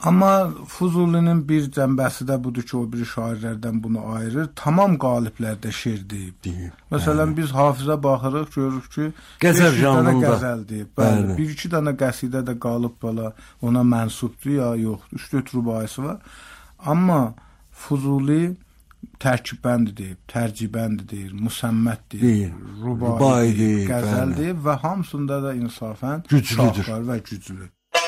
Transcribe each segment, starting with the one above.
Amma Fuzulinin bir cəmbəsi də budur ki, o biri şairlərdən bunu ayırır. Tamam qaliblərdə şeir deyib. Məsələn, biz Hafizə baxırıq, görürük ki, qəzəl janrında qəzəl deyib. Bəli, bir-iki dənə qəsidə də qalıb belə ona mənsubdur ya yox. 3-4 rübaisi var. Amma Fuzuli tərkibbəndi deyib, tərcibəndi deyir, müsəmmət deyir, rubai deyir, qəzəl deyib və hamısında da insafən şahkar və güclü.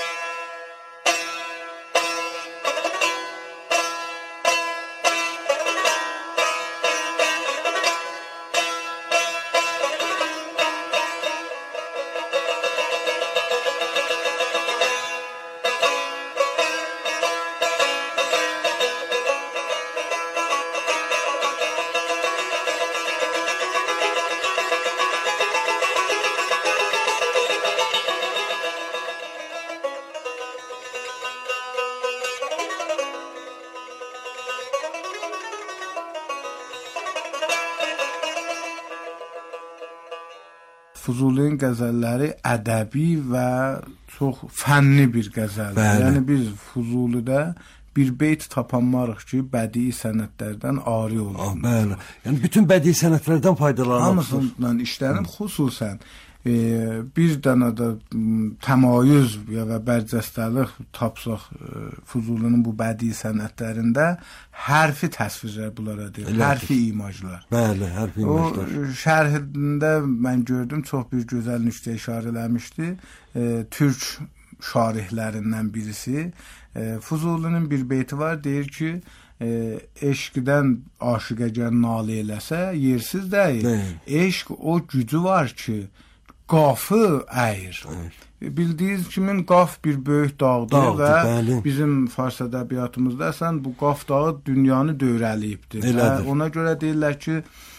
Fuzulinin qəzəlləri ədəbi və çox fənni bir qəzəldir. Yəni biz Fuzulidə bir beyt tapanmarıq ki, bədii sənətlərdən ari olur. Bəli. Yəni bütün bədii sənətlərdən faydalanır. Hamısından işlənib, xüsusən bir dənə də təmayüz və bərcəstəlik tapsaq Fuzulinin bu bədii sənətlərində hərfi təsvirlər bunlara deyir, hərfi imajlar. Bəli, hərfi imajlar. O şərhində mən gördüm, çox bir gözəl nüqtə işarə eləmişdi. Türk şarihlərindən birisi. Fuzulinin bir beyti var, deyir ki, eşqdən aşiqəgər nalə eləsə yersiz deyil. Eşq o gücü var ki, qafı əyir. Bildiyiniz kimi qaf bir böyük dağdır və bizim fars ədəbiyyatımızda əsən bu qaf dağı dünyanı dövrəliyibdir. Ona görə deyirlər ki,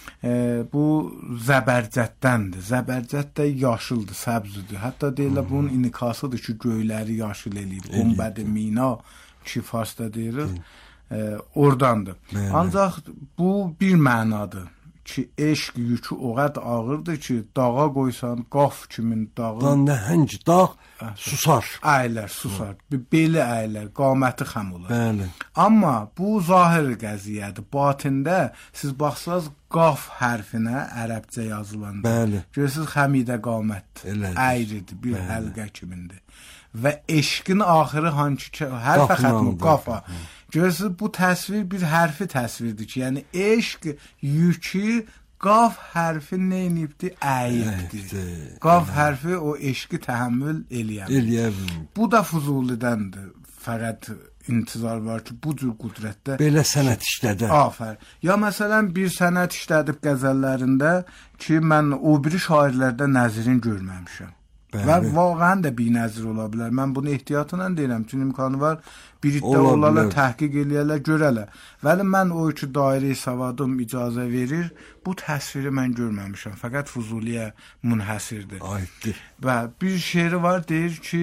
bu zəbərcətdəndir. Zəbərcət də yaşıldır, səbzidir. Hətta deyirlər bunun inikasıdır ki, göyləri yaşıl eləyib. Qumbəd-i mina ki, farsda deyirik, oradandır. Ancaq bu bir mənadır ki, eşq yükü o qədər ağırdır ki, dağa qoysan, qaf kimin dağı... Nəhəng dağ susar. Əylər, susar. Beli əylər, qaməti xam olar. Bəli. Amma bu zahir qəziyyədir. Batində siz baxsaz, qaf hərfinə ərəbcə yazılanda. Görürsünüz, xəmidə qamətdir. Əyridir, bir həlqə kimindir. Və eşqin axırı hanki hərfə xətmi, qafa. Görürsünüz, bu təsvir bir hərfi təsvirdir ki, yəni eşq yükü qaf hərfi neynibdir? Əyibdir. Qaf hərfi o eşqi təhəmmül eləyəmir. Bu da Fuzulidəndir. Fəqət intizar var ki, bu cür qudrətdə... Belə sənət işlədə. Afər. Ya məsələn, bir sənət işlədib qəzəllərində ki, mən o biri şairlərdə nəzirin görməmişəm. Və vaqəən də binəzir ola bilər. Mən bunu ehtiyatla deyirəm. Çünki imkanı var, bir iddə olarlar, təhqiq eləyərlər, görərlər. Vəli mən o ki, dairə-i savadım icazə verir, bu təsviri mən görməmişəm. Fəqət Fuzuliyə münhəsirdir. Aiddir. Və bir şeiri var, deyir ki,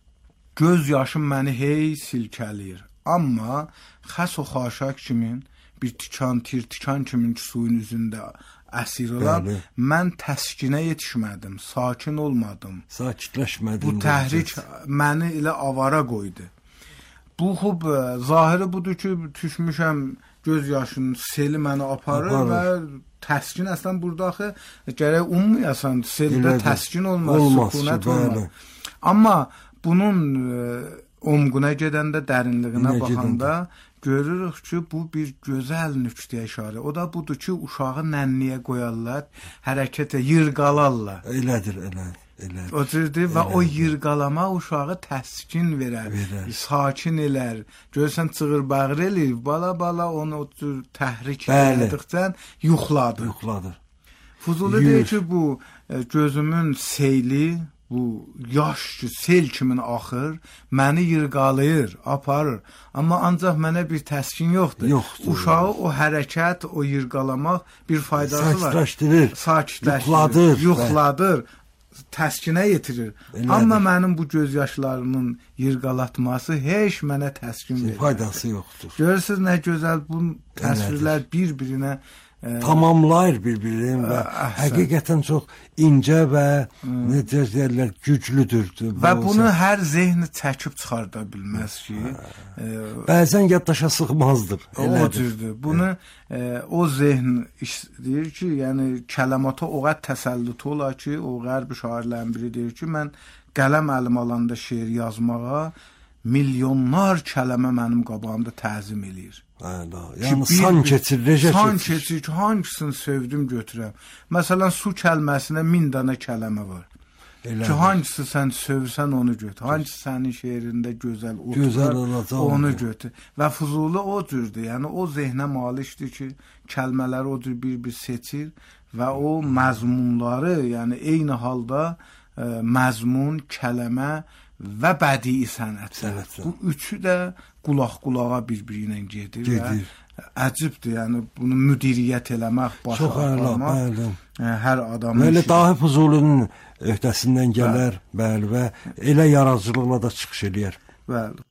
göz yaşım məni hey silkəliyir. Amma xəs o xaşak kimin, bir tikan, tir tikan kimin ki, suyun üzündə əsir olan, mən təskinə yetişmədim, sakin olmadım. Sakitləşmədim. Bu təhrik məni elə avara qoydu. Bu xub, zahiri budur ki, düşmüşəm göz yaşının seli məni aparır və təskin əslən burada axı, gərək ummayasan, seldə təskin olmaz, sükunət olmaz. Amma bunun omquna gedəndə, dərinliyinə baxanda görürük ki, bu bir gözəl nüqtəyə işarə. O da budur ki, uşağı nənniyə qoyarlar, hərəkətə yırğalarlar. Elədir. O cürdür və o yırğalama uşağı təskin verər, sakin elər. Görürsən, çığır-bağır eləyir, bala onu o cür təhrik elədikcən yuxladır. Fuzuli deyir ki, bu gözümün seyli, bu yaş ki, sel kimin axır, məni yırğalayır, aparır. Amma ancaq mənə bir təskin yoxdur. Uşağı o hərəkət, o yırğalamaq bir faydası var. Sakitləşdirir, yuxladır, təskinə yetirir. Amma mənim bu göz yaşlarımın yırğalatması heç mənə təskin verir. Faydası yoxdur. Görürsünüz nə gözəl bu təsvirlər bir-birinə tamamlayır bir-birini və həqiqətən çox incə və necə deyirlər, güclüdür. Və bunu hər zehni çəkib çıxarda bilməz ki. Bəzən yaddaşa sığmazdır. O cürdür. Bunu o zehn istəyir ki, yəni kələmata o qədər təsəllütü olar ki, o qərb şairlərin biri deyir ki, mən qələm əlim alanda şeir yazmağa milyonlar kələmə mənim qabağımda təzim eləyir. Yəni san keçir, rejə keçir. San keçir ki, hangisini sevdim götürəm. Məsələn, su kəlməsinə 1000 dənə kələmə var. Ki, hangisi sən sövsən onu götür. Hangisi sənin şeirində gözəl oturur, onu götür. Və Füzuli o cürdür. Yəni, o zehnə malikdir ki, kəlmələri o cür bir-bir seçir və o məzmunları, yəni eyni halda məzmun, kələmə və bədii sənət. Bu üçü də qulaq-qulağa bir-biri ilə gedir. Və əcibdir, yəni bunu müdiriyyət eləmək, başa aparmaq hər adamın işi. Dahi Füzulinin öhdəsindən gələr, bəli, və elə yaradıcılıqla da çıxış eləyər. Bəli.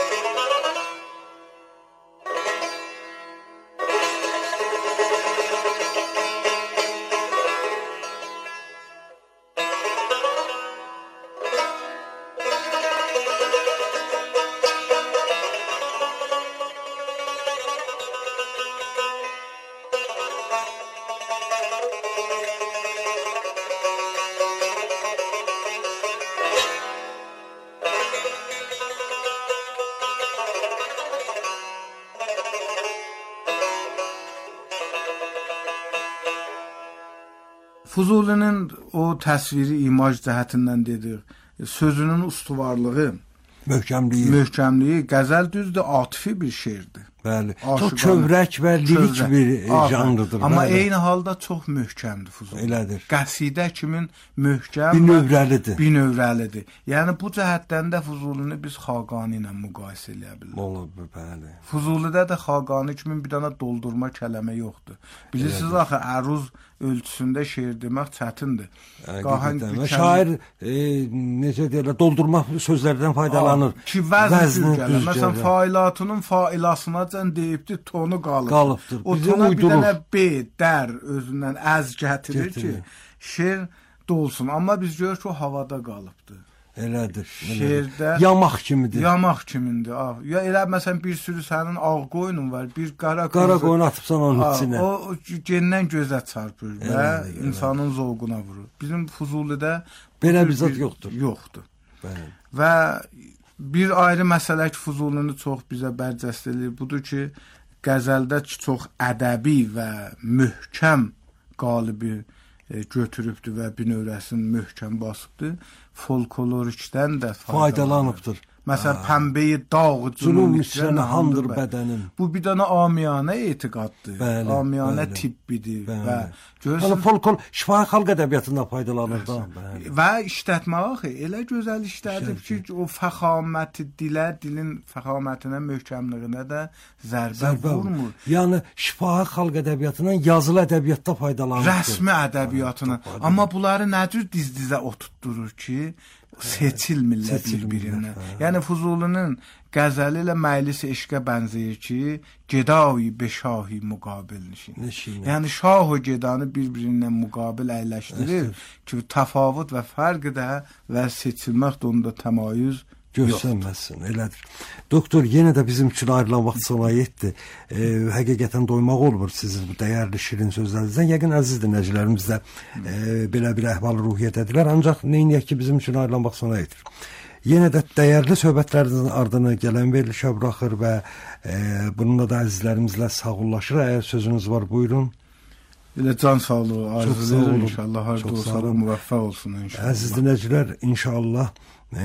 Füzulinin o təsviri imaj cəhətindən dedik, sözünün ustuvarlığı, möhkəmliyi qəzəl düzdür, atifi bir şeirdir. Bəli. Çox kövrək və lirik bir janrıdır. Amma eyni halda çox möhkəmdir Füzuli. Elədir. Qəsidə kimin möhkəm, binövrəlidir. Yəni bu cəhətdən də Füzulini biz Xaqani ilə müqayisə eləyə bilərik. Olur, bəli. Füzulidə də Xaqani kimin bir dənə doldurma kələmə yoxdur. Bilirsiniz axı əruz ölçüsündə şeir demək çətindir. Şair necə deyirlər, doldurma sözlərdən faydalanır. Ki vəzni düzgəlir. Məsələn, failatının failasına deyibdir, tonu qalıbdır. O tona bir dənə B, dər özündən əz gətirir ki, şeir dolsun. Amma biz görürük ki, o havada qalıbdır. Elədir. Şeirdə yamaq kimidir. Yamaq kimindir. Ya elə məsələn bir sürü sənin ağ qoyunun var, bir qara qoyun atıbsan onun içinə. O gendən gözə çarpır və insanın zovquna vurur. Bizim Füzulidə belə bir zat yoxdur. Yoxdur. Və bir ayrı məsələ ki, Füzulini çox bizə bərcəst edir. Budur ki, qəzəldə çox ədəbi və möhkəm qalibi götürübdür və binövrəsini möhkəm basıbdır. Folklorikdən də faydalanıbdır. Məsələn, pəmbəyi dağ cünun üstünə handır bədənim. Bu bir dənə amiyanə etiqaddır. Amiyanə tibbidir. Və folklor şifahi xalq ədəbiyyatından faydalanır da. Və işlətmək elə gözəl işlədib ki, o fəxaməti dilə, dilin fəxamətinə, möhkəmliyinə də zərbə vurmur. Yəni şifahi xalq ədəbiyyatından yazılı ədəbiyyatda faydalanır. Rəsmi ədəbiyyatına. Amma bunları nə cür diz-dizə oturtdurur ki, seçilmirlər bir-birindən. Yəni Füzulinin qəzəli ilə məclis eşqə bənzəyir ki, gedavi beşahi müqabil nişin. Yəni şah və gedanı bir-birindən müqabil əyləşdirir ki, təfavüt və fərq də və seçilmək də onda təmayüz görsənməsin, elədir. Doktor, yenə də bizim üçün ayrılan vaxt sona yetdi. Həqiqətən doymaq olmur sizin bu dəyərli şirin sözlərinizdən. Yəqin əziz dinləyicilərimiz də belə bir əhval-ruhiyyətdədirlər. Ancaq neyniyək ki, bizim üçün ayrılan vaxt sona yetir. Yenə də dəyərli söhbətlərinizin ardını gələn verilişə buraxır və bununla da əzizlərimizlə sağollaşır. Əgər sözünüz var, buyurun. Elə can sağlığı arzulayır inşallah. Harda olsa müvəffəq olsun inşallah. Əziz dinləyicilər, inşallah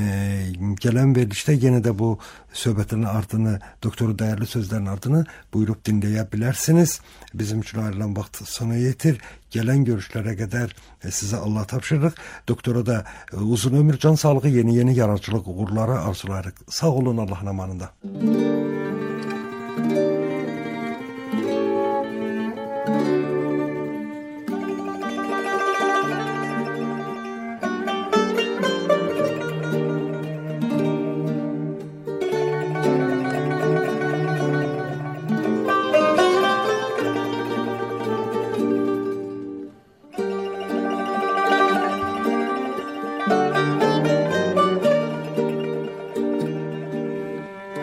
gələn verilişdə yenə də bu söhbətin ardını, doktorun dəyərli sözlərin ardını buyurub dinləyə bilərsiniz. Bizim üçün ayrılan vaxt sona yetir. Gələn görüşlərə qədər sizə Allah tapşırırıq. Doktora da uzun ömür, can sağlığı, yeni yaradıcılıq uğurları arzulayırıq. Sağ olun, Allahın amanında.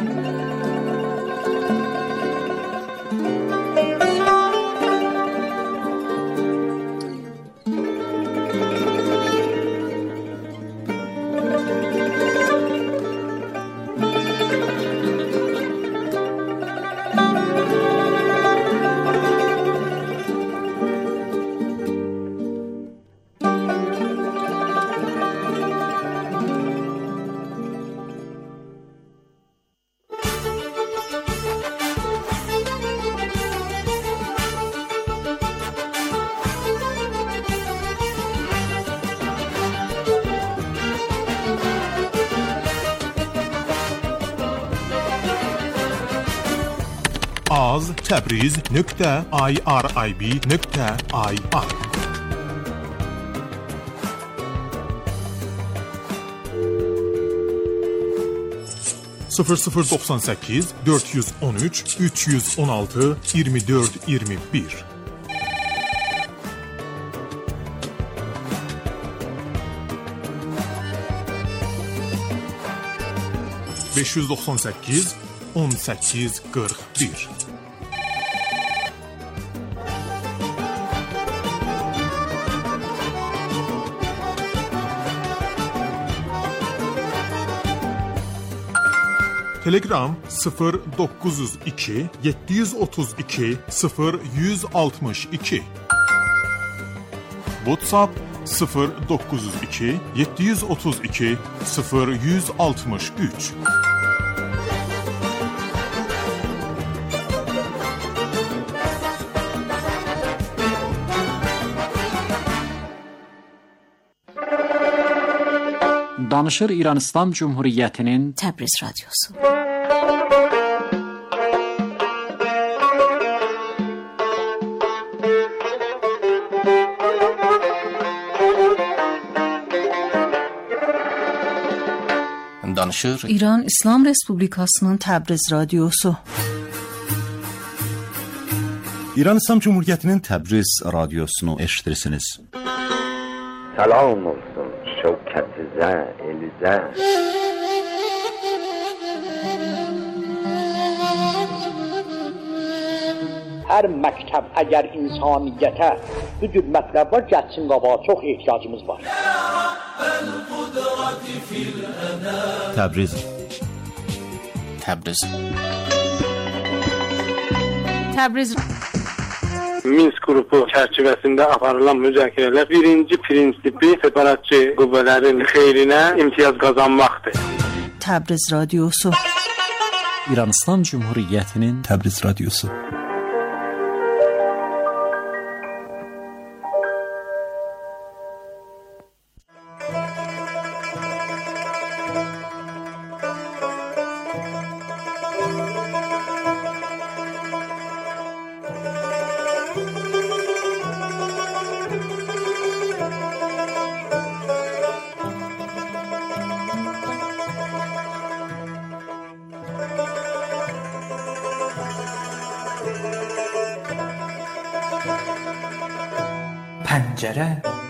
az.tebriz.irib.ir 0098 413 316 24 21 598 18 41 Telegram 0902 732 0162 WhatsApp 0902 732 0163 Danışır İran İslam Cumhuriyeti'nin Təbriz Radyosu. Danışır İran İslam Respublikasının Təbriz Radyosu. İran İslam Cumhuriyeti'nin Təbriz Radyosunu eşitirsiniz. Salam olsun şevketize, elize. Her məktəb əgər insaniyyətə bu cür mətləblər gəlsin qabağa, çox ehtiyacımız var. Təbriz. Təbriz. Təbriz Minsk qrupu çərçivəsində aparılan müzakirələr birinci prinsipi separatçı qüvvələrin xeyrinə imtiyaz qazanmaqdır. Təbriz Radyosu. İran İslam Cumhuriyeti'nin Təbriz Radyosu. Pəncərə.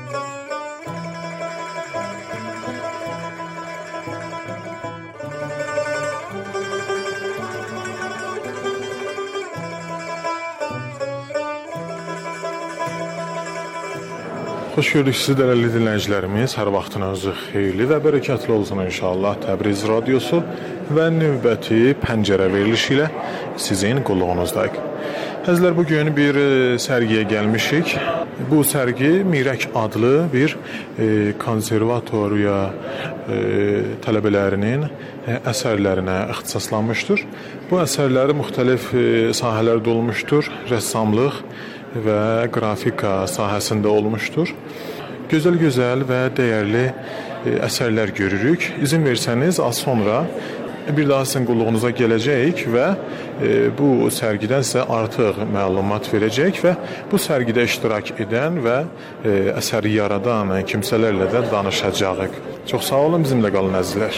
Xoş gördük sizi dəyərli dinləyicilərimiz. Hər vaxtınız xeyirli və bərəkətli olsun inşallah. Təbriz Radyosu və növbəti pəncərə verilişi ilə sizin qulluğunuzdayıq. Əzizlər, bugün bir sərgiyə gəlmişik. Bu sərgi Mirək adlı bir konservatoriya tələbələrinin əsərlərinə ixtisaslanmışdır. Bu əsərləri müxtəlif sahələrdə olmuşdur. Rəssamlıq və qrafika sahəsində olmuşdur. Gözəl və dəyərli əsərlər görürük. İzin versəniz, az sonra bir daha sizin qulluğunuza gələcəyik və bu sərgidən sizə artıq məlumat verəcək və bu sərgidə iştirak edən və əsəri yaradan kimsələrlə də danışacağıq. Çox sağ olun, bizimlə qalın əzizlər.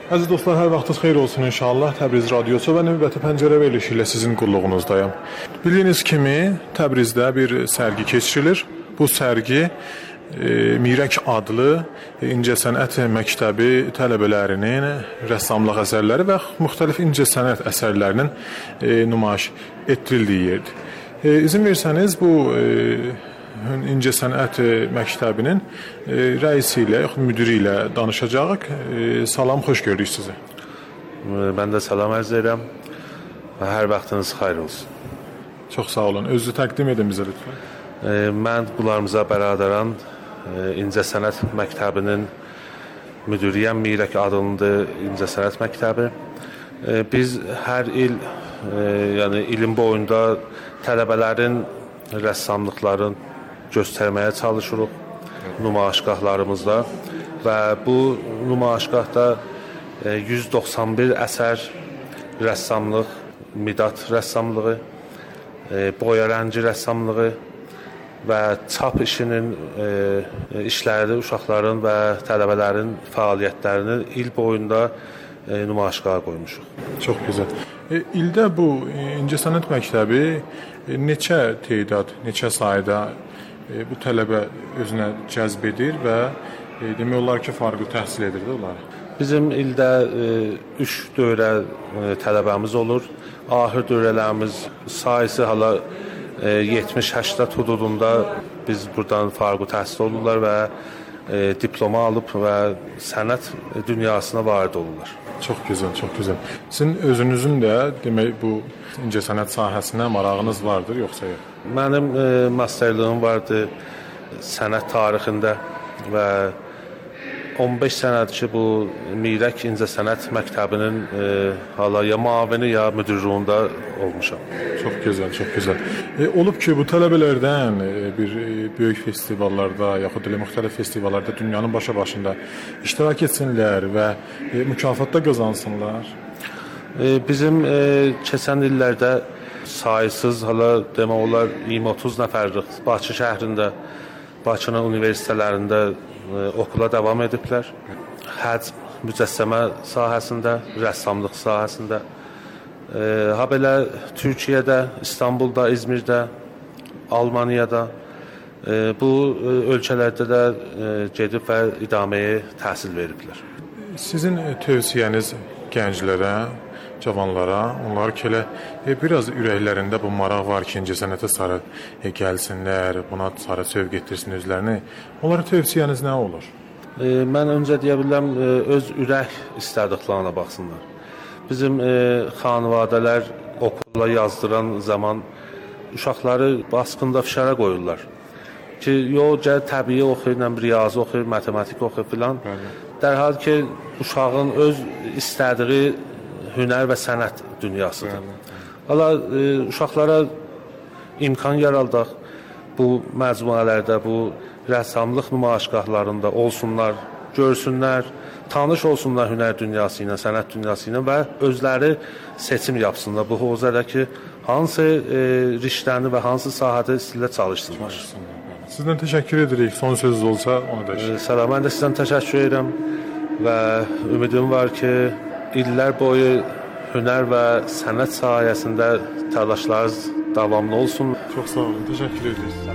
Əziz dostlar, hər vaxtınız xeyir olsun inşallah. Təbriz Radiosu və növbəti pəncərə verilişi ilə sizin qulluğunuzdayım. Bildiyiniz kimi Təbrizdə bir sərgi keçirilir. Bu sərgi Mirək adlı İncəsənət Məktəbi tələbələrinin rəssamlıq əsərləri və müxtəlif incəsənət əsərlərinin nümayiş etdirildiyi yerdir. İzin versəniz, bu İncəsənət Məktəbinin rəisi ilə, müdiri ilə danışacağıq. Salam, xoş gördük sizi. Mən də salam ərz edirəm və hər vaxtınız xeyir olsun. Çox sağ olun. Özünüzü təqdim edin bizə lütfən. Mən Qullarımıza Bəradaran İncəsənət Məktəbinin müdiriyəm. Mirək adlı İncəsənət Məktəbi. Biz hər il, yəni ilin boyunda tələbələrin rəssamlıqların göstərməyə çalışırıq nümayişgahlarımızda və bu nümayişgahda 191 əsər rəssamlıq, midad rəssamlığı, boyarəncı rəssamlığı və çap işinin işləri, uşaqların və tələbələrin fəaliyyətlərini il boyunda nümayişgaha qoymuşuq. Çox gözəl. İldə bu İncəsənət Məktəbi neçə tədad, neçə sayda bu tələbə özünə cəzb edir və demək olar ki, fərqli təhsil edir də onları? Bizim ildə 3 dövrə tələbəmiz olur. Ahir dövrələrimiz sayısı hala 70-80 hududunda biz buradan fərqli təhsil olurlar və diploma alıb və sənət dünyasına varid olurlar. Çox gözəl, çox gözəl. Sizin özünüzün də demək bu incəsənət sahəsinə marağınız vardır, yoxsa yox? Mənim masterlığım vardı sənət tarixində və 15 sənədir ki, bu Mirək İncəsənət Məktəbinin hala ya müavini ya müdirliyində olmuşam. Çox gözəl, çox gözəl. Olub ki, bu tələbələrdən bir böyük festivallarda, yaxud da müxtəlif festivallarda dünyanın başa-başında iştirak etsinlər və mükafatda qazansınlar. Bizim keçən illərdə sayısız, hala demək olar 20-30 nəfərlik Bakı şəhərində, Bakının universitetlərində okula davam ediblər. Həcm, mücəssəmə sahəsində, rəssamlıq sahəsində. Ha belə Türkiyədə, İstanbulda, İzmirdə, Almaniyada bu ölkələrdə də gedib və idaməyə təhsil veriblər. Sizin tövsiyəniz gənclərə, cavanlara, onlar ki, biraz ürəklərində bu maraq var ki, incəsənətə sarı gəlsinlər, buna sarı sövq etdirsin özlərini. Onlara tövsiyəniz nə olur? Mən öncə deyə bilirəm, öz ürək istədiklərinə baxsınlar. Bizim xanvadələr okula yazdıran zaman uşaqları basqında fişərə qoyurlar. Ki, yox, gəl təbii oxuyur, riyazi oxuyur, matematik oxuyur filan. Dərhal ki, uşağın öz istədiyi hünər və sənət dünyasıdır. Hala uşaqlara imkan yaraldaq bu məcmuələrdə, bu rəssamlıq nümayişgahlarında olsunlar, görsünlər, tanış olsunlar hünər dünyası ilə, sənət dünyası ilə və özləri seçim yapsınlar. Bu hozada ki, hansı riştəni və hansı sahədə istəyirlər çalışsınlar. Sizdən təşəkkür edirik. Son sözünüz olsa onu da eşit. Salam, mən də sizdən təşəkkür edirəm və ümidim var ki, illər boyu hünər və sənət sayəsində təlaşlarınız davamlı olsun. Çox sağ olun, təşəkkür edirik.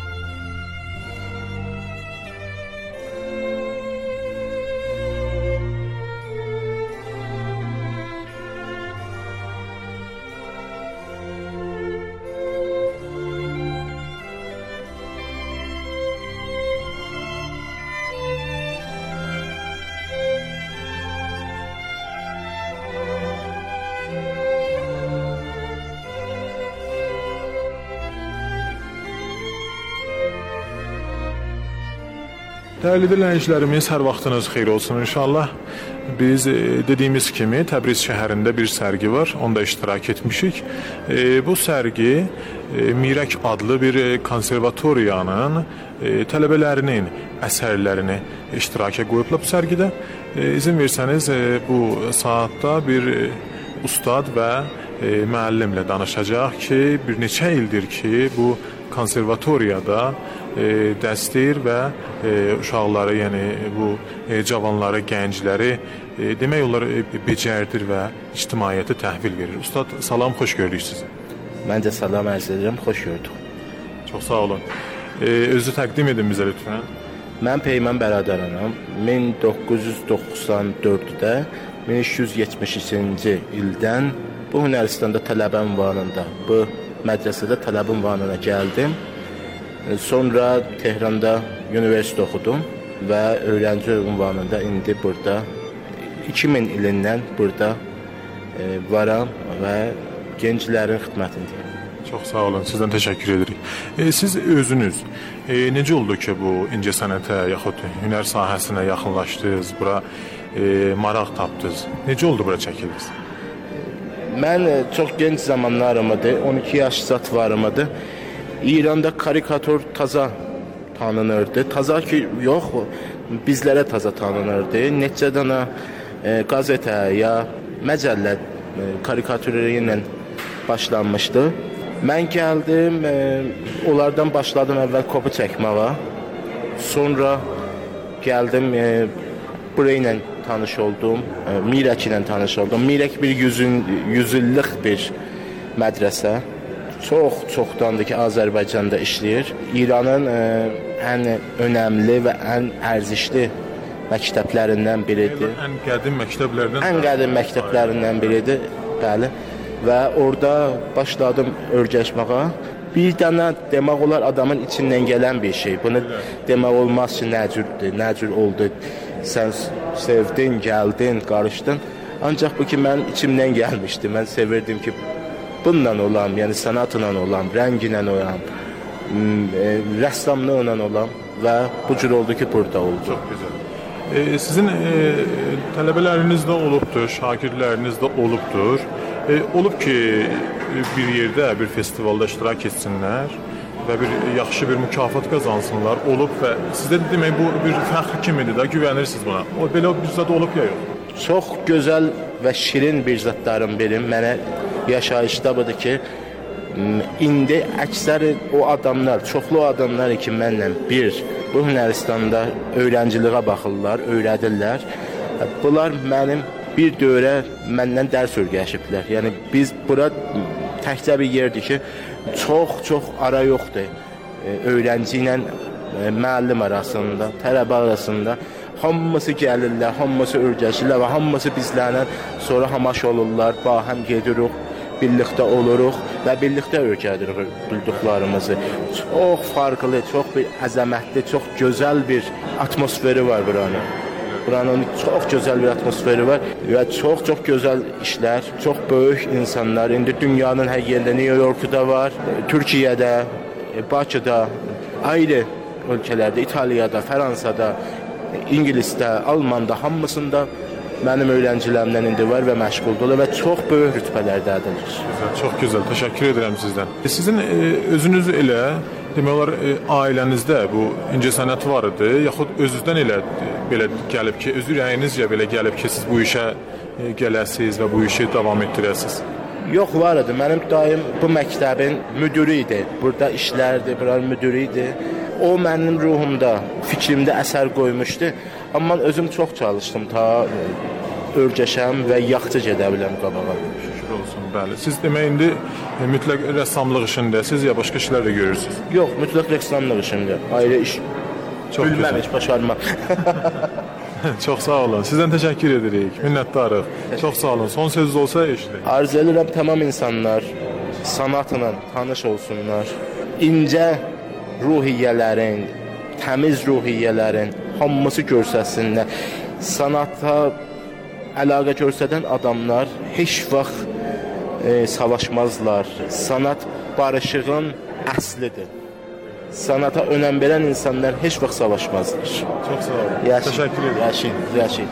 Dəyərli dinləyicilərimiz, hər vaxtınız xeyir olsun inşallah. Biz dediyimiz kimi Təbriz şəhərində bir sərgi var, onda iştirak etmişik. Bu sərgi Mirək adlı bir konservatoriyanın tələbələrinin əsərlərini iştiraka qoyublar bu sərgidə. İzin versəniz, bu saatda bir ustad və müəllimlə danışacaq ki, bir neçə ildir ki, bu konservatoriyada dəstəyir və uşaqları, yəni bu cavanları, gəncləri demək olar becərdir və ictimaiyyətə təhvil verir. Ustad, salam, xoş gördük sizi. Mən də salam ərz edirəm, xoş gördük. Çox sağ olun. Özü təqdim edin bizə lütfən. Mən Peyman Bəradaranam. 1994-də 1372-ci ildən bu Hünəristanda tələbə ünvanında, bu mədrəsədə tələbə ünvanına gəldim. Sonra Tehranda universitet oxudum və öyrənci ünvanında indi burada 2000 ilindən burada varam və gənclərin xidmətindəyim. Çox sağ olun, sizdən təşəkkür edirik. Siz özünüz necə oldu ki, bu incəsənətə yaxud hünər sahəsinə yaxınlaşdınız, bura maraq tapdınız? Necə oldu bura çəkildiniz? Mən çox gənc zamanlarımdı, 12 yaş zat varımdı. İranda karikatur taza tanınırdı. Taza ki, yox, bizlərə taza tanınırdı. Neçə dənə qəzetə ya məcəllə karikatürü ilə başlanmışdı. Mən gəldim, onlardan başladım əvvəl kopu çəkməyə. Sonra gəldim, buraya ilə tanış oldum, Mirək ilə tanış oldum. Mirək bir 100 illik bir mədrəsə. Çoxdandır ki, Azərbaycanda işləyir. İranın ən önəmli və ən ərzişli məktəblərindən biridir. Ən qədim məktəblərdən? Ən qədim məktəblərindən biridir, bəli. Və orada başladım öyrəşməyə. Bir dənə demək olar adamın içindən gələn bir şey. Bunu demək olmaz ki, nə cür oldu. Sən sevdin, gəldin, qarışdın. Ancaq bu ki, mən içimdən gəlmişdi. Mən sevirdim ki, bununla olam, yəni sənatla olam, rənglə olam, rəssamlıqla olam və bu cür oldu ki, burada oldu. Çox gözəl. Sizin tələbələriniz də olubdur, şagirdləriniz də olubdur. Olub ki, bir yerdə, bir festivalda iştirak etsinlər və bir yaxşı bir mükafat qazansınlar. Olub və sizdə demək bu bir fəxr kimidir də, güvənirsiniz buna. Belə bir zad olub ya yox? Çox gözəl və şirin bir zadların biri mənə yaşayışda budur ki, indi əksər o adamlar, çoxlu adamlar ki, mənlə bir bu Hünəristanda öyrənciliyə baxırlar, öyrədirlər. Bunlar mənim bir dövrə məndən dərs öyrəşiblər. Yəni biz bura təkcə bir yerdir ki, çox ara yoxdur. Öyrənci ilə müəllim arasında, tələbə arasında hamısı gəlirlər, hamısı öyrəşirlər və hamısı bizlərlə sonra hamaş olurlar, bahəm gedirik, birlikdə oluruq və birlikdə öyrədirik bildıqlarımızı. Çox farklı, çox bir əzəmətli, çox gözəl bir atmosferi var buranın. Buranın çox gözəl bir atmosferi var və çox gözəl işlər, çox böyük insanlar. İndi dünyanın hər yerində, New York'da var, Türkiyədə, Bakıda, ayrı ölkələrdə, İtaliyada, Fransada, İngilisdə, Almanda, hamısında mənim öyrəncilərimdən indi var və məşğuldurlar və çox böyük rütbələrdədirlər. Çox gözəl, təşəkkür edirəm sizdən. Sizin özünüz elə, demək olar, ailənizdə bu incəsənət var idi, yaxud özünüzdən elə belə gəlib ki, öz ürəyinizcə belə gəlib ki, siz bu işə gələsiniz və bu işi davam etdirəsiniz? Yox, var idi. Mənim dayım bu məktəbin müdürü idi. Burada işlərdi, buranın müdürü idi. O mənim ruhumda, fikrimdə əsər qoymuşdu. Amma mən özüm çox çalışdım ta öyrəşəm və yaxşı gedə biləm qabağa. Şükür olsun, bəli. Siz demək indi mütləq rəssamlıq işindəsiniz ya başqa işlər də görürsünüz? Yox, mütləq rəssamlıq işində. Ayrı iş. Bilməm, heç başarmam. Çox sağ olun. Sizdən təşəkkür edirik. Minnətdarıq. Çox sağ olun. Son sözünüz olsa eşidin. Arzu edirəm tamam insanlar sanatla tanış olsunlar. İncə ruhiyyələrin, təmiz ruhiyyələrin hamısı görsəsinlər. Sanata əlaqə göstərən adamlar heç vaxt savaşmazlar. Sanat barışığın əslidir. Sanata önəm verən insanlar heç vaxt savaşmazlar. Çox sağ olun. Təşəkkür edirəm. Yaşayın.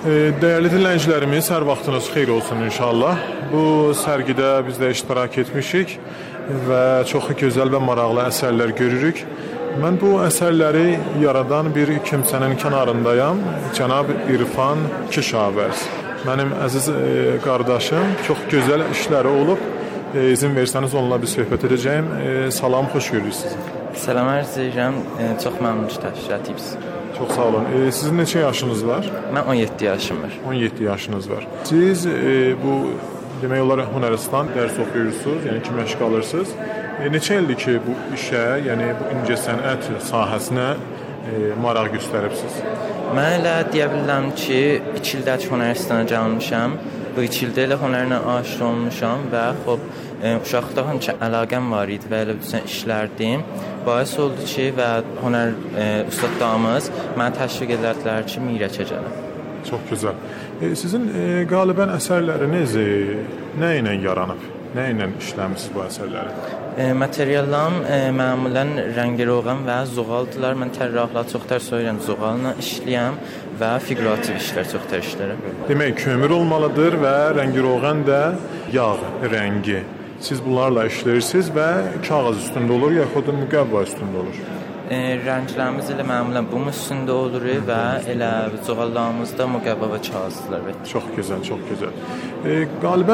Değerli dinləyicilərimiz, hər vaxtınız xeyir olsun inşallah. Bu sərgidə biz də iştirak etmişik və çox gözəl və maraqlı əsərlər görürük. Mən bu əsərləri yaradan bir kimsənin kənarındayam, cənab İrfan Kişavəz. Mənim əziz qardaşım, çox gözəl işləri olub. İzin versəniz onunla bir söhbət edəcəyim. Salam, xoş görürük sizi. Salam arz edirəm. Çox məmnun ki, təşrif etdiniz. Çox sağ olun. Sizin neçə yaşınız var? Mən 17 yaşım var. 17 yaşınız var. Siz bu demək olar Hunəristan dərs oxuyursunuz, yəni ki məşq alırsınız. Neçə ildir ki bu işə, yəni bu incəsənət sahəsinə maraq göstəribsiniz? Mən elə deyə bilərəm ki, 2 ildir ki Hunəristana gəlmişəm. Bu 2 ildə elə hunərlə aşina olmuşam və uşaqlıqdan ki əlaqəm var idi və elə bütün işlərdim. Bais oldu ki və hunər ustadlarımız məni təşviq edildilər ki, Mirəkə gələm. Çox gözəl. Sizin qalibən əsərləriniz nə ilə yaranıb? Nə ilə işləmisiniz bu əsərləri? Materiallarım məmulən rəng-roğan və zoğaldılar. Mən tərrahlar çoxlar söyürəm, zoğalla işləyəm və figurativ işlər çoxlar işlərəm. Demək, kömür olmalıdır və rəng-roğan da yağ rəngi. Siz bunlarla işləyirsiniz və kağız üstündə olur, yaxud da müqəvva üstündə olur. Rənglərimiz elə məmulən bunun üstündə olur və elə zoğallarımız da müqəvva və kağızdılar. Çox gözəl, çox gözəl. Qalibən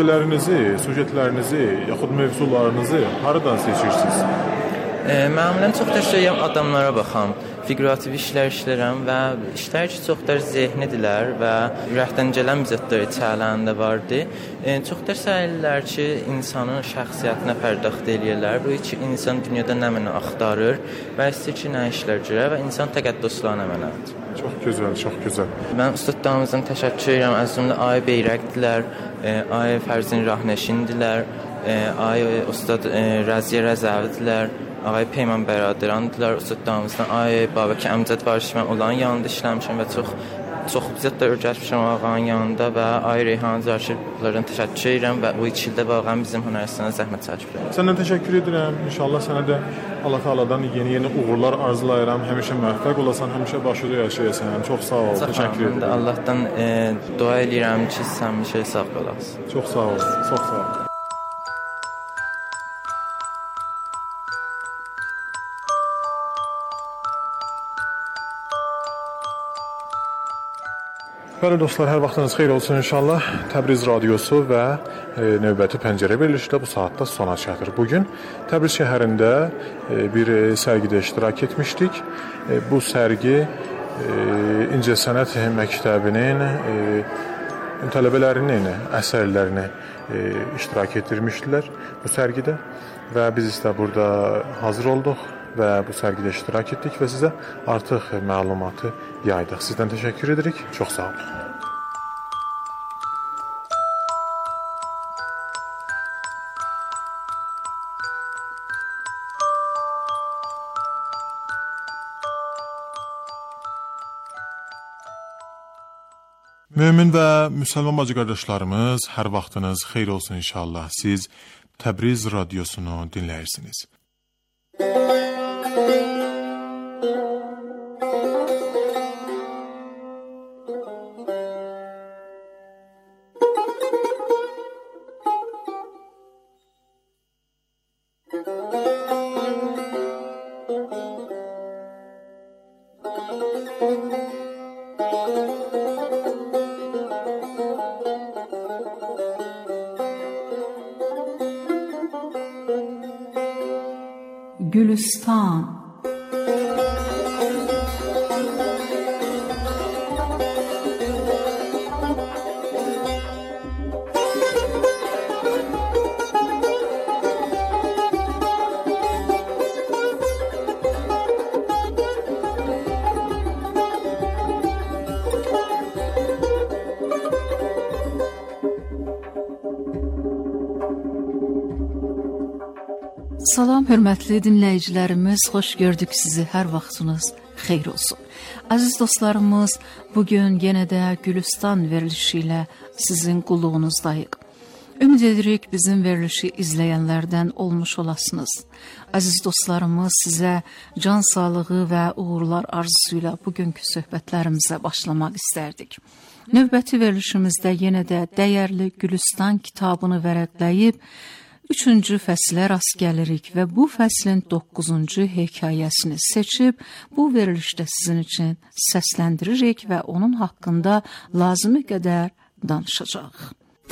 sujetlərinizi, yaxud mövzularınızı haradan seçirsiniz? Məmulən çox da şeyəm adamlara baxam. Figurativ işlər işlərəm və işlər ki, çoxlar zehnidirlər və ürəkdən gələn bizətləri çələndə vardı. Çoxlar səhillər ki, insanın şəxsiyyətinə pərdəxt eləyirlər. Bu ki, insan dünyada nə mənə axtarır və istəyir ki, nə işlər görər və insan təqəddüslər nə mənədir. Çox gözəl, çox gözəl. Mən ustadlarımızdan təşəkkür edirəm. Əzimdə Ay Beyrəkdilər, Ay Fərzin Rahnəşindilər, Ay Ustad Rəziyə Rəzəvidilər, Ağay Peyman Bəradərandılar, ustadlarımızdan Ay Babəkə Əmcəd var ki, mən onların yanında işləmişəm və çox bizətlər öyrəşmişəm ağanın yanında və Ay Reyhan Zərşirlərdən təşəkkür edirəm və bu 2 ildə bağlan bizim Hunəristana zəhmət çəkiblər. Səndən təşəkkür edirəm. İnşallah sənə də Allah Taala'dan yeni uğurlar arzulayıram. Həmişə müvəffəq olasan, həmişə başarılı yaşayasan. Çox sağ ol. Təşəkkür edirəm. Mən də Allahdan dua edirəm ki, sən həmişə sağ olasın. Çox sağ ol. Çox sağ ol. Bəli dostlar, hər vaxtınız xeyir olsun inşallah. Təbriz radiosu və növbəti pəncərə verilişi bu saatda sona çatır. Bugün Təbriz şəhərində bir sərgidə iştirak etmişdik. Bu sərgi İncəsənət Məktəbinin tələbələrinin əsərlərini iştirak etdirmişdilər bu sərgidə və biz də burada hazır olduq və bu sərgidə iştirak etdik və sizə artıq məlumatı yaydıq. Sizdən təşəkkür edirik. Çox sağ olun. Mömin və müsəlman bacı qardaşlarımız, hər vaxtınız xeyir olsun inşallah. Siz Təbriz radiosunu dinləyirsiniz. Gülistan. Salam, hörmətli dinləyicilərimiz, xoş gördük sizi, hər vaxtınız xeyir olsun. Əziz dostlarımız, bugün yenə də Gülistan verilişi ilə sizin qulluğunuzdayıq. Ümid edirik bizim verilişi izləyənlərdən olmuş olasınız. Əziz dostlarımız, sizə can sağlığı və uğurlar arzusuyla bugünkü söhbətlərimizə başlamaq istərdik. Növbəti verilişimizdə yenə də dəyərli Gülüstan kitabını vərəqləyib 3-cü fəslə rast gəlirik və bu fəslin 9-cu hekayəsini seçib bu verilişdə sizin üçün səsləndiririk və onun haqqında lazımi qədər danışacağıq.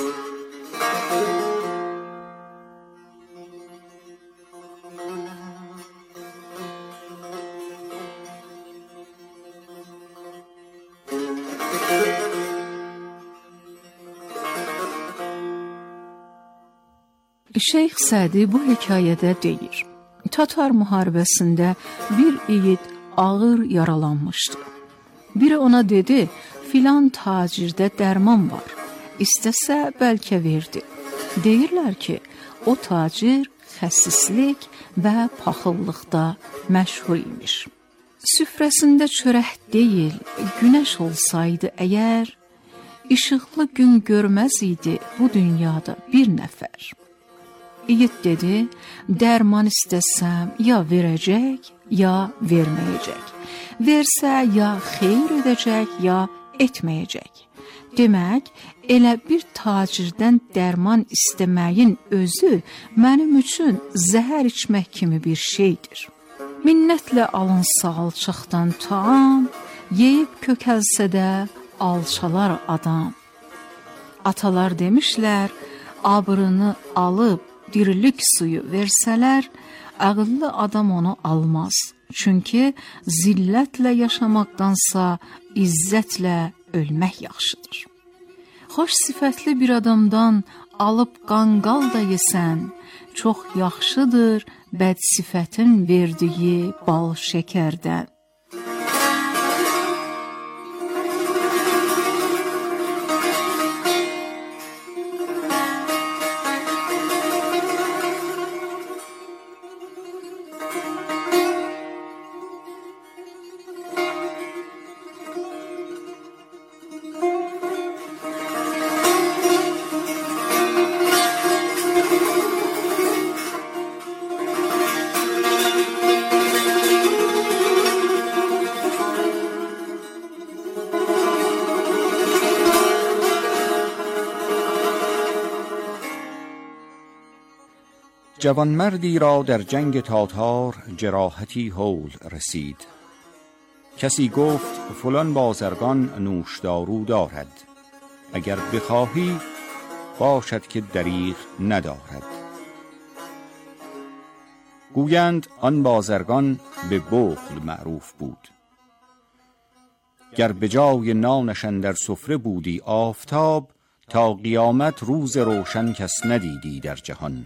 Şeyx Sədi bu hekayədə deyir, Tatar müharibəsində bir igid ağır yaralanmışdı. Biri ona dedi, filan tacirdə dərman var, istəsə bəlkə verdi. Deyirlər ki, o tacir xəsislik və paxıllıqda məşhur imiş. Süfrəsində çörək deyil, günəş olsaydı əgər, işıqlı gün görməz idi bu dünyada bir nəfər. İgid dedi, dərman istəsəm ya verəcək, ya verməyəcək. Versə ya xeyir edəcək, ya etməyəcək. Demək, elə bir tacirdən dərman istəməyin özü mənim üçün zəhər içmək kimi bir şeydir. Minnətlə alınsa alçaqdan taam, yeyib kökəlsə də alçalar adam. Atalar demişlər, abrını alıb dirilik suyu versələr, ağıllı adam onu almaz. Çünki zillətlə yaşamaqdansa izzətlə ölmək yaxşıdır. Xoş sifətli bir adamdan alıb qanqal da yesən, çox yaxşıdır bəd sifətin verdiyi bal şəkərdən. جوانمردی را در جنگ تاتار جراحتی هول رسید. کسی گفت فلان بازرگان نوشدارو دارد، اگر بخواهی باشد که دریغ ندارد. گویند آن بازرگان به بخل معروف بود. گر به جای نانش اندر سفره بودی آفتاب، تا قیامت روز روشن کس ندیدی در جهان.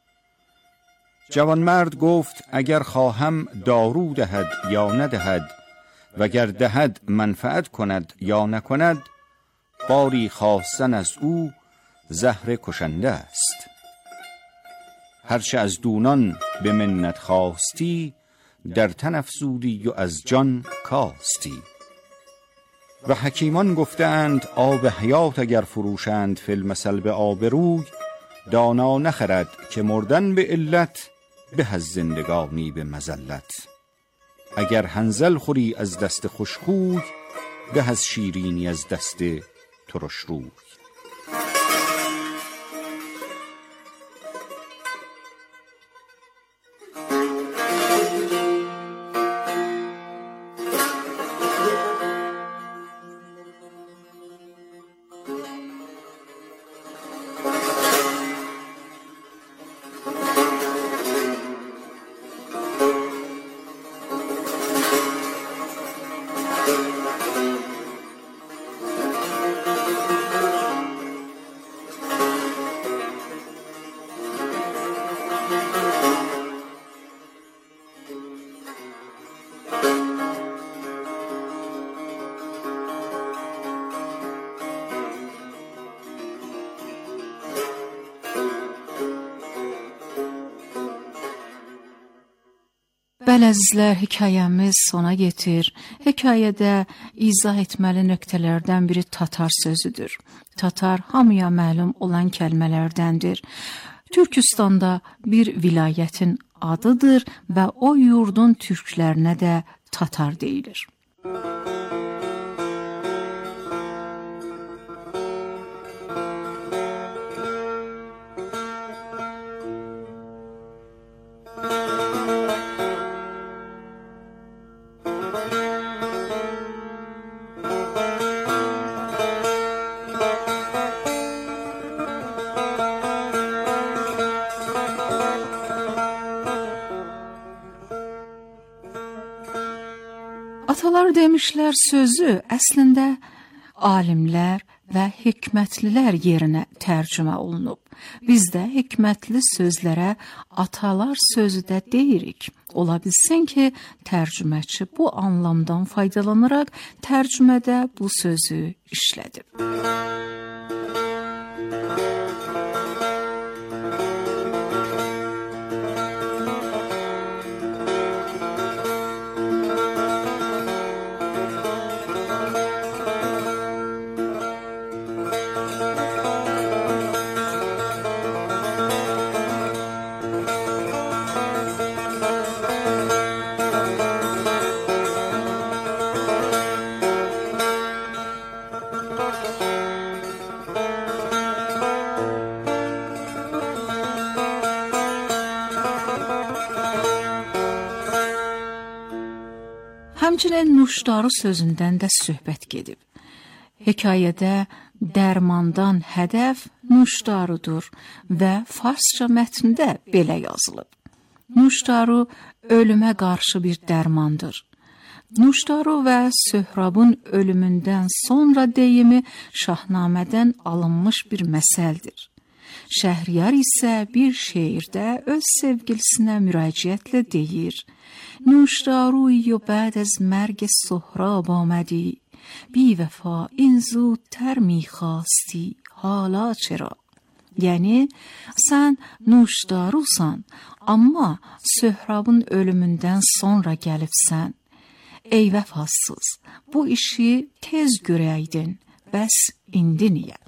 جوانمرد گفت اگر خواهم دارو دهد یا ندهد، وگر دهد منفعت کند یا نکند، باری خواستن از او زهر کشنده است. هرچه از دونان به منت خواستی، در تن افزودی و از جان کاستی. و حکیمان گفتند آب حیات اگر فروشند فی المثل به آبروی، دانا نخرد که مردن به علت، به از زندگانی به مذلت. اگر حنظل خوری از دست خوشخوی، به از شیرینی از دست ترشروی. Bəli əzizlər, hekayəmiz sona yetir. Hekayədə izah etməli nöqtələrdən biri tatar sözüdür. Tatar hamıya məlum olan kəlmələrdəndir. Türkistanda bir vilayətin adıdır və o yurdun türklərinə də tatar deyilir. Atalar demişlər sözü əslində alimlər və hikmətlilər yerinə tərcümə olunub. Biz də hikmətli sözlərə atalar sözü də deyirik. Ola bilsin ki, tərcüməçi bu anlamdan faydalanaraq tərcümədə bu sözü işlədib. Həmçinin nuşdarı sözündən də söhbət gedib. Hekayədə dərmandan hədəf nuşdarudur və farsça mətndə belə yazılıb. Nuşdaru ölümə qarşı bir dərmandır. Nuşdaru və Söhrabın ölümündən sonra deyimi Şahnamədən alınmış bir məsəldir. Şəhriyar isə bir şeirdə öz sevgilisinə müraciətlə deyir: نوشدارویی و بعد از مرگ سهراب آمدی بی وفا این زودتر میخواستی حالا چرا؟ Yəni sən nuşdarusan, amma Söhrabın ölümündən sonra gəlibsən. Ey vəfasız, bu işi tez görəydin, bəs indi niyə?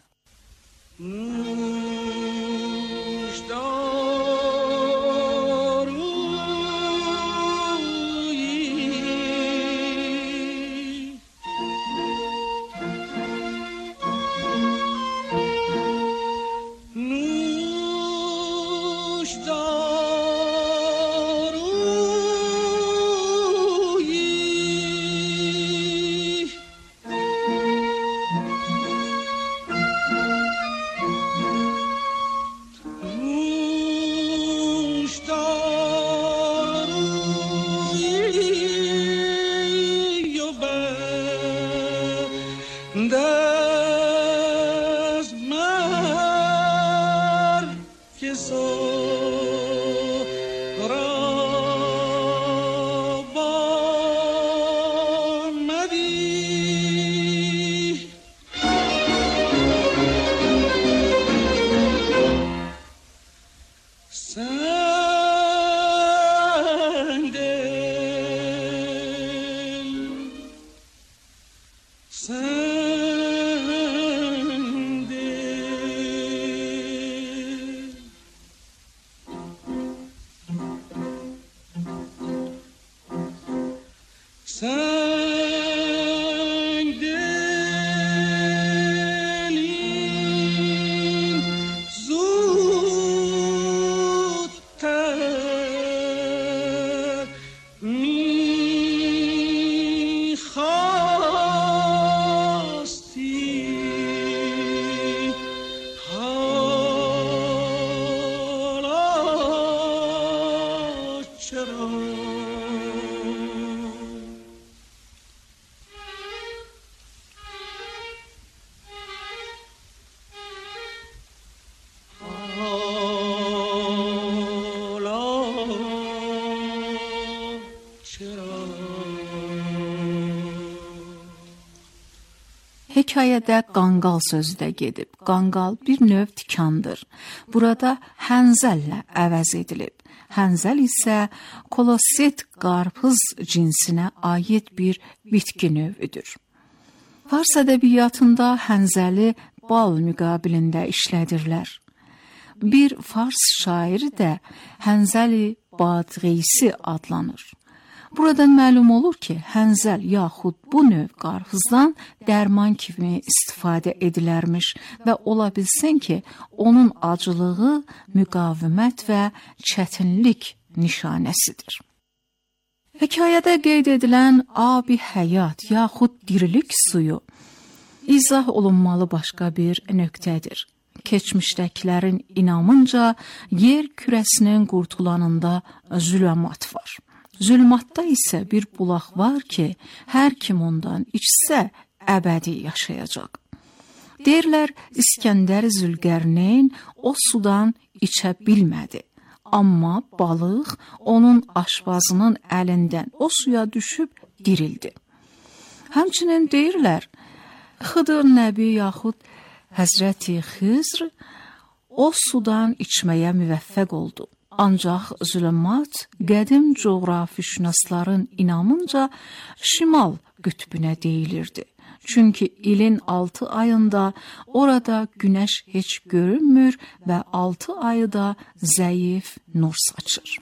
Hekayədə qanqal sözü də gedib. Qanqal bir növ tikandır. Burada hənzəllə əvəz edilib. Hənzəl isə kolosit qarpız cinsinə aid bir bitki növüdür. Fars ədəbiyyatında hənzəli bal müqabilində işlədirlər. Bir fars şairi də hənzəli badğeysi adlanır. Buradan məlum olur ki, hənzəl yaxud bu növ qarpızdan dərman kimi istifadə edilərmiş və ola bilsin ki, onun acılığı müqavimət və çətinlik nişanəsidir. Hekayədə qeyd edilən abi həyat yaxud dirilik suyu izah olunmalı başqa bir nöqtədir. Keçmişdəkilərin inamınca yer kürəsinin qurtulanında zülümat var. Zülümatda isə bir bulaq var ki, hər kim ondan içsə əbədi yaşayacaq. Deyirlər, İskəndər Zülqərneyn o sudan içə bilmədi. Amma balıq onun aşbazının əlindən o suya düşüb dirildi. Həmçinin deyirlər, Xıdır Nəbi yaxud Həzrəti Xizr o sudan içməyə müvəffəq oldu. Ancaq zülümat qədim coğrafişünasların inamınca şimal qütbünə deyilirdi. Çünki ilin 6 ayında orada günəş heç görünmür və 6 ayı da zəif nur saçır.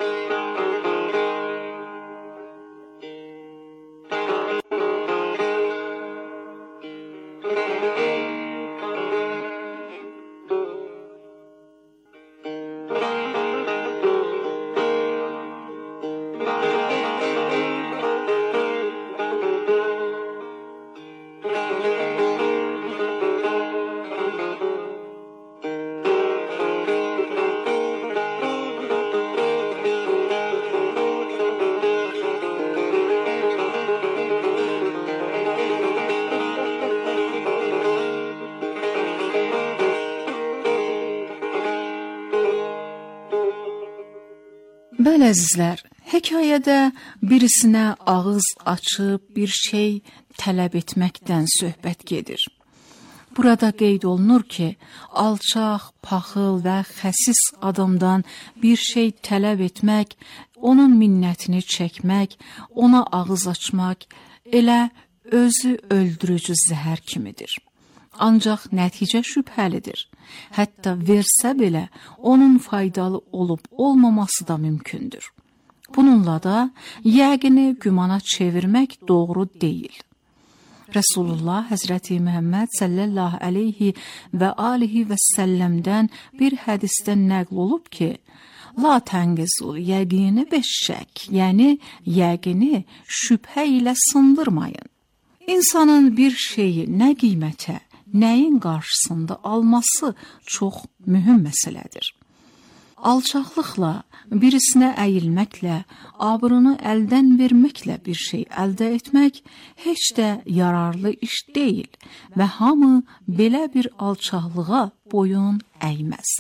Bəli əzizlər, hekayədə birisinə ağız açıb bir şey tələb etməkdən söhbət gedir. Burada qeyd olunur ki, alçaq, paxıl və xəsis adamdan bir şey tələb etmək, onun minnətini çəkmək, ona ağız açmaq elə özü öldürücü zəhər kimidir. Ancaq nəticə şübhəlidir. Hətta versə belə onun faydalı olub olmaması da mümkündür. Bununla da yəqini gümana çevirmək doğru deyil. Resulullah Həzrəti Məhəmməd sallallahu aleyhi və alihi və səlləmdən bir hədisdə nəql olub ki, la tənqizul yəqini beşşək, yəni yəqini şübhə ilə sındırmayın. İnsanın bir şeyi nə qiymətə, nəyin qarşısında alması çox mühüm məsələdir. Alçaqlıqla, birisinə əyilməklə, abrını əldən verməklə bir şey əldə etmək heç də yararlı iş deyil və hamı belə bir alçaqlığa boyun əyməz.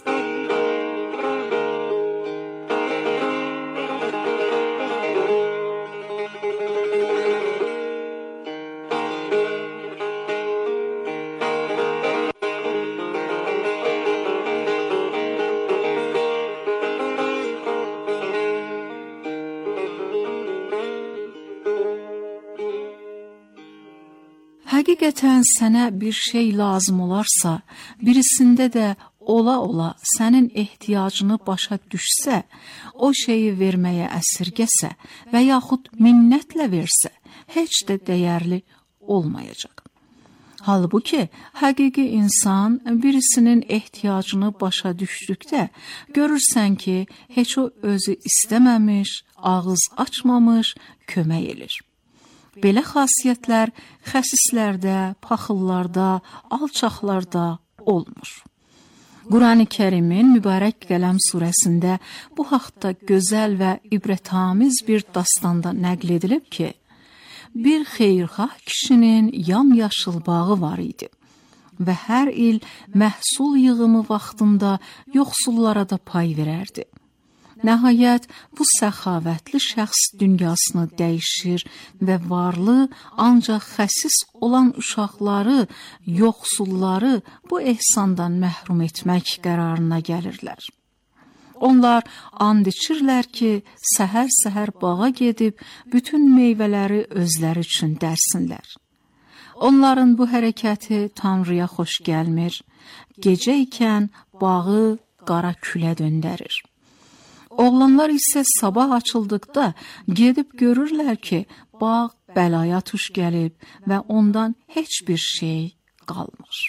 Həqiqətən sənə bir şey lazım olarsa, birisində də ola-ola sənin ehtiyacını başa düşsə, o şeyi verməyə əsirgəsə və yaxud minnətlə versə, heç də dəyərli olmayacaq. Halbuki, həqiqi insan birisinin ehtiyacını başa düşdükdə, görürsən ki, heç o özü istəməmiş, ağız açmamış, kömək edir. Belə xasiyyətlər xəsislərdə, paxıllarda, alçaqlarda olmur. Qurani Kərimin Mübarək Qələm surəsində bu haqda gözəl və ibrətamiz bir dastanda nəql edilib ki, bir xeyirxah kişinin yamyaşıl bağı var idi və hər il məhsul yığımı vaxtında yoxsullara da pay verərdi. Nəhayət, bu səxavətli şəxs dünyasını dəyişir və varlı, ancaq xəsis olan uşaqları, yoxsulları bu ehsandan məhrum etmək qərarına gəlirlər. Onlar and içirlər ki, səhər-səhər bağa gedib bütün meyvələri özləri üçün dərsinlər. Onların bu hərəkəti Tanrıya xoş gəlmir, gecə ikən bağı qara külə döndərir. Oğlanlar isə sabah açıldıqda gedib görürlər ki, bağ bəlaya tuş gəlib və ondan heç bir şey qalmır.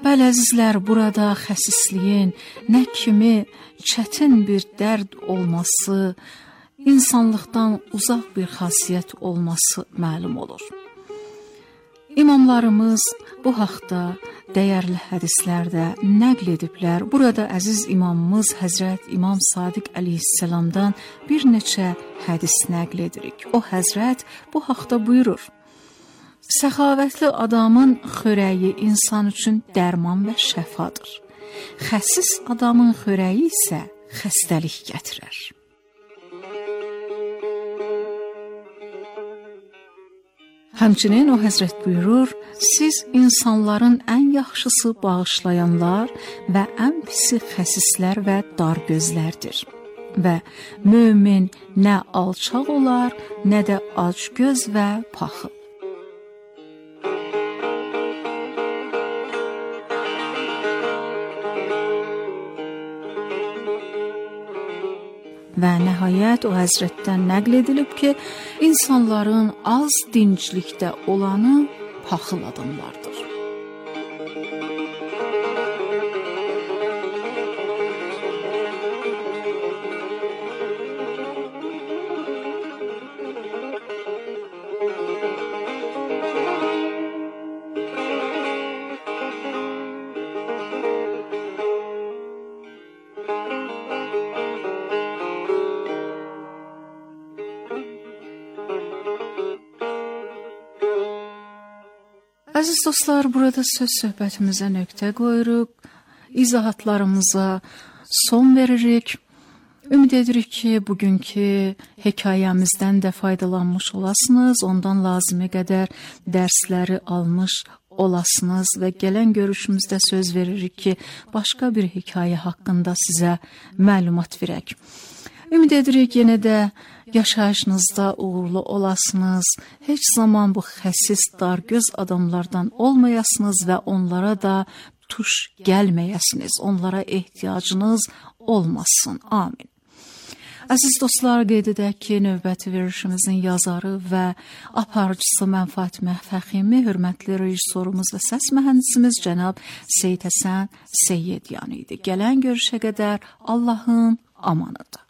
Bəli, əzizlər, burada xəsisliyin nə kimi çətin bir dərd olması, insanlıqdan uzaq bir xasiyyət olması məlum olur. İmamlarımız bu haqda dəyərli hədislərdə nəql ediblər. Burada əziz imamımız Həzrət İmam Sadiq əleyhissalamdan bir neçə hədis nəql edirik. O Həzrət bu haqda buyurur: Səxavətli adamın xörəyi insan üçün dərman və şəfadır. Xəsis adamın xörəyi isə xəstəlik gətirər. Həmçinin o Həzrət buyurur: siz insanların ən yaxşısı bağışlayanlar və ən pisi xəsislər və dargözlərdir. Və mömin nə alçaq olar, nə də acgöz və paxıl. Və nəhayət o Həzrətdən nəql edilib ki, insanların az dinclikdə olanı paxıl adamlardır. Əziz dostlar, burada söz söhbətimizə nöqtə qoyuruq, izahatlarımıza son veririk. Ümid edirik ki, bugünkü hekayəmizdən də faydalanmış olasınız, ondan lazımi qədər dərsləri almış olasınız və gələn görüşümüzdə söz veririk ki, başqa bir hekayə haqqında sizə məlumat verək. Ümid edirik yenə də yaşayışınızda uğurlu olasınız, heç zaman bu xəsis, dargöz adamlardan olmayasınız və onlara da tuş gəlməyəsiniz, onlara ehtiyacınız olmasın. Amin. Əziz dostlar, qeyd edək ki, növbəti verilişimizin yazarı və aparıcısı mən Fatimə Fəximi, hörmətli rejissorumuz və səs mühəndisimiz cənab Seyid Həsən Seyyedyan idi. Gələn görüşə qədər Allahın amanıdır.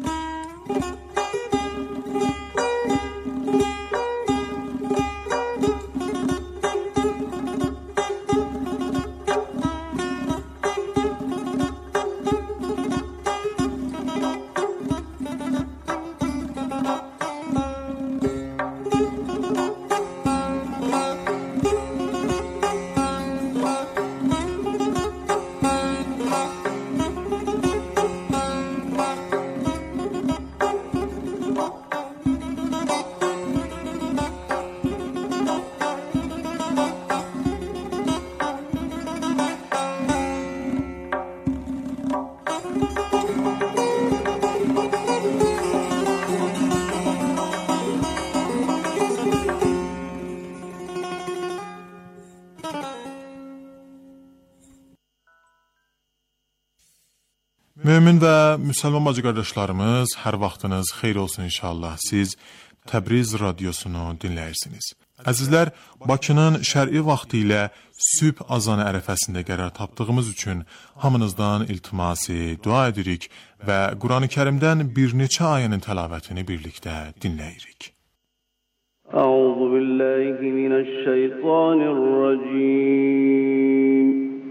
Mömin və müsəlman bacı qardaşlarımız, hər vaxtınız xeyir olsun inşallah. Siz Təbriz radiosunu dinləyirsiniz. Əzizlər, Bakının şər'i vaxtı ilə sübh azanı ərəfəsində qərar tapdığımız üçün hamınızdan iltimasi dua edirik və Quran-ı Kərimdən bir neçə ayənin təlavətini birlikdə dinləyirik. Əuzu billahi minəşşeytanirracim.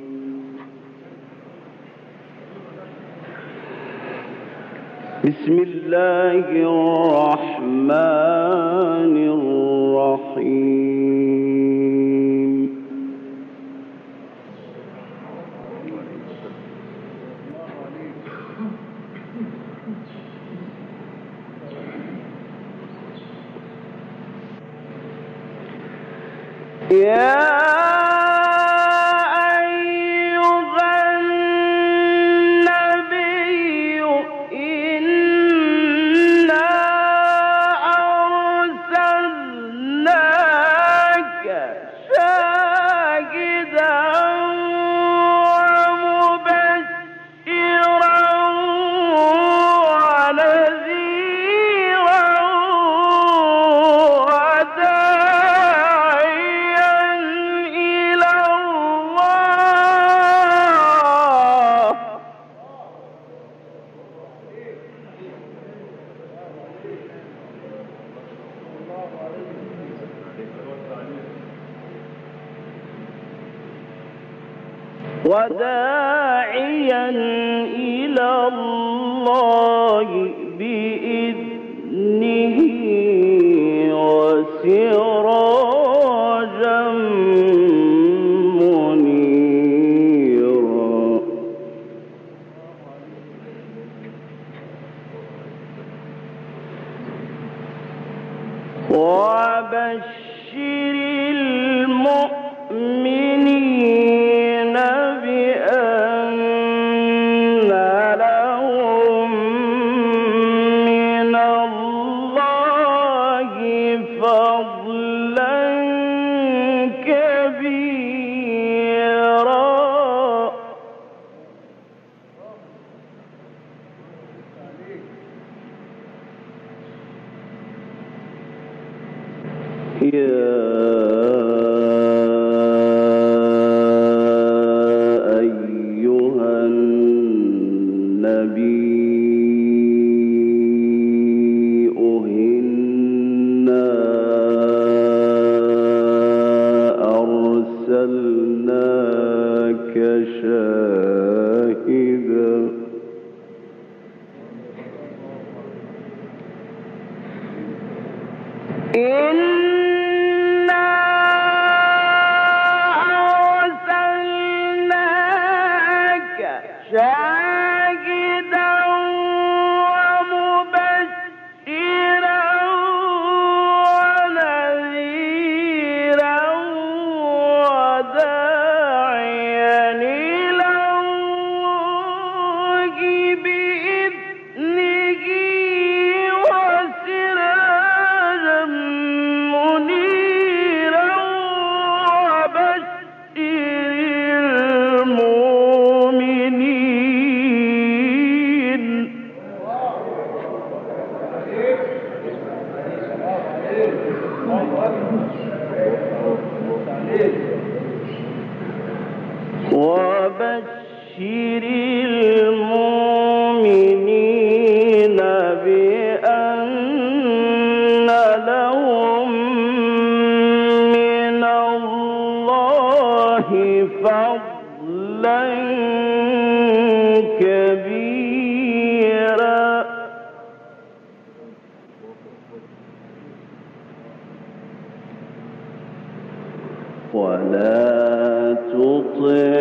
Bismillahirrahmanirrahim. Ya وداعيا إلى الله بإذنه وسراجا منيرا وبشر المؤمنين بأن لهم من الله فضلا كبيرا يا أيها النبي إنا أرسلناك شاهدا شاهدا ومبشرا ونذيرا وداعيا إلى الله بإذنه وسراجا منيرا وبشر المؤمنين وبشر المؤمنين بأن لهم من الله فضلا كبيرا ولا تطع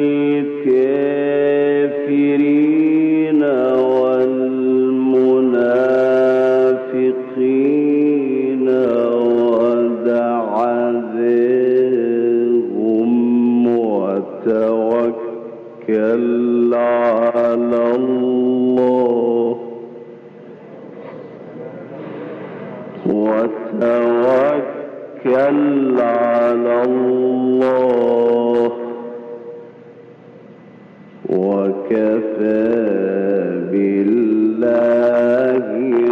الكافرين والمنافقين ودع ذرهم وتوكل على الله وتوكل على الله وكفى بالله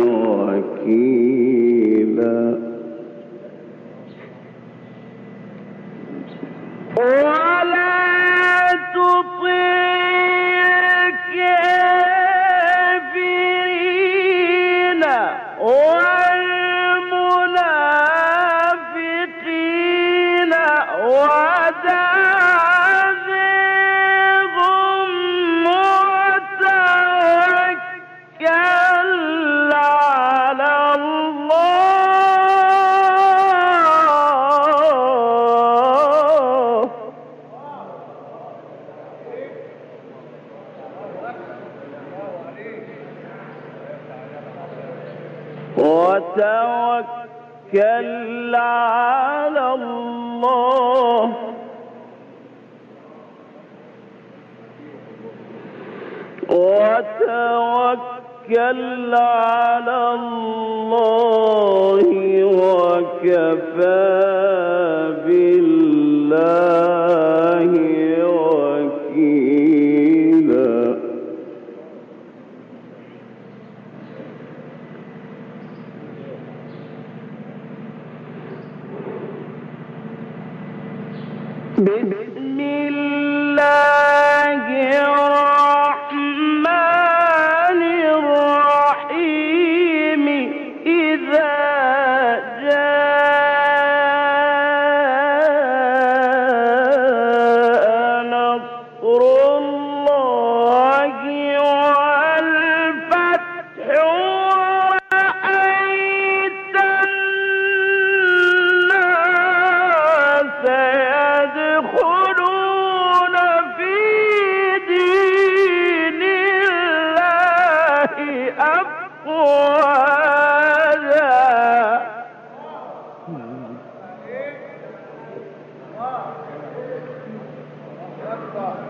وكيلا ولا تطع الكافرين والمنافقين ودع ذرهم وتوكل على الله وتوكل على الله وتوكل على الله وكفى بالله وكيلا بسم الله الرحمن الرحيم إذا جاء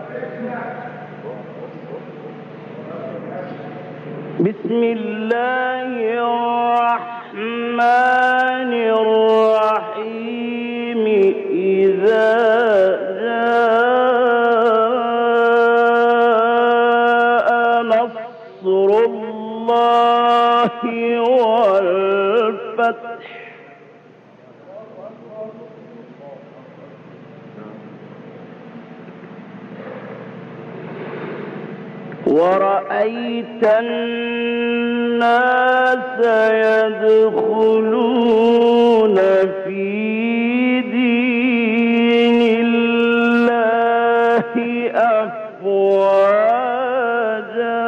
بسم الله الرحمن الرحيم إذا جاء نصر الله والفتح ورأيت الناس يدخلون في دين الله أفواجا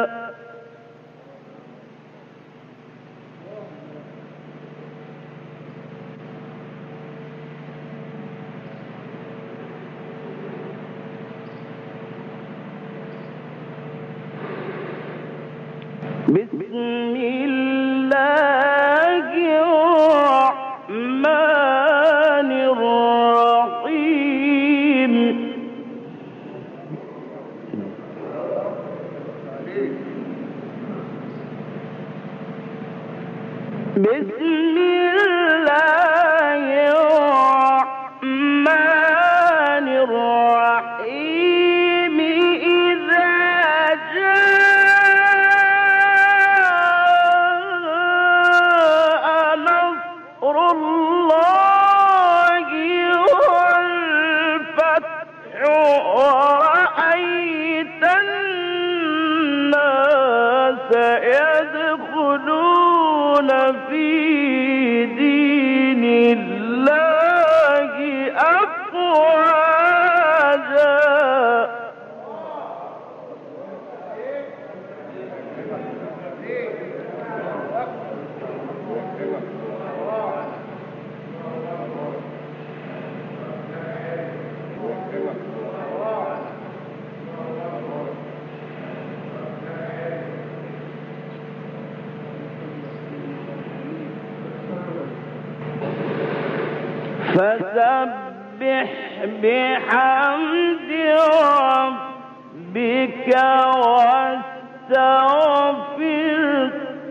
بسم الله الرحمن الرحيم بسم الله الرحمن الرحيم إذا جاء نصر الله والفتح ورأيت الناس يدخلون في دين الله أفواجا فسبح بحمد ربك واستغفره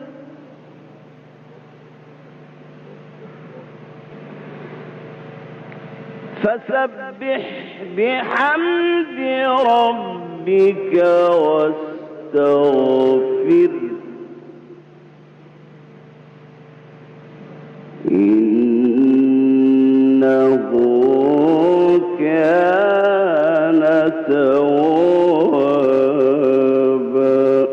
فسبح بحمد ربك واستغفره إنه كان توابا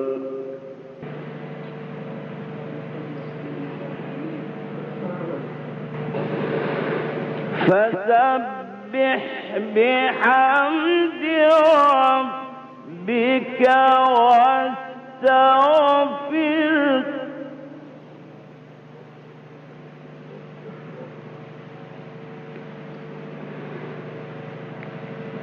فسبح بحمد ربك